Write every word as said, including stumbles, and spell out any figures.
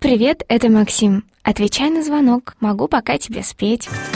Привет, это Максим. Отвечай на звонок, могу пока тебе спеть.